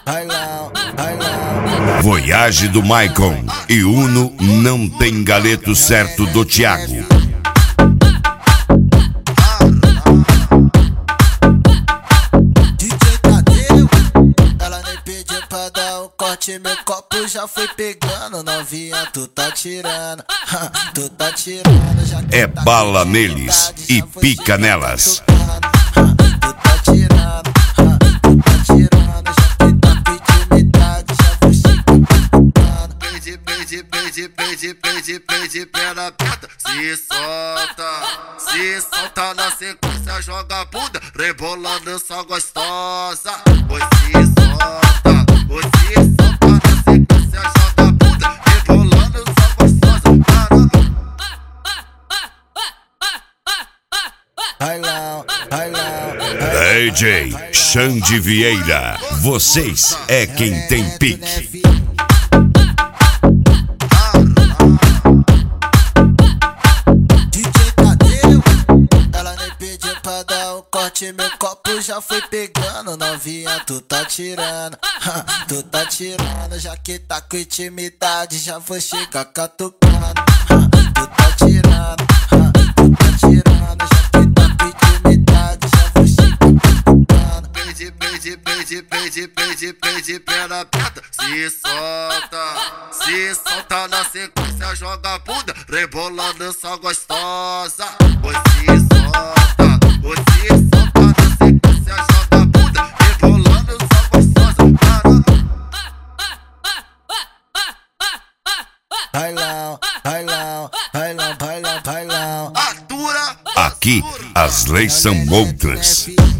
Voyage do Maicon e Uno não tem galeto certo do Thiago. DJ Tadeu, ela nem pediu pra dar um corte, meu copo já foi pegando. Novinha, tu tá tirando, tu tá tirando. Já É bala neles e pica nelas. Tu tá tirando, tu tá tirando. Já que tá com intimidade, já vou chegando. Pede, pela aperta. Se solta na sequência, joga a bunda, rebolando só gostosa. Se solta na sequência, joga a bunda, rebolando só gostosa. DJ Xande Vieira, vocês é quem tem pique. DJ Tadeu, ela nem pediu pra dar um corte, meu copo já foi pegando. Novinha, tu tá tirando, tu tá tirando. Já que tá com intimidade, já vou chegar catucando. Tu tá tirando, tu tá tirando. Já que tá com intimidade, já vou chegar catucando. Pede pela aperta. Se solta na sequência, joga a bunda, rebolando só gostosa. Se solta na sequência, joga a bunda, rebolando só gostosa. Bailão. Aqui as leis são outras.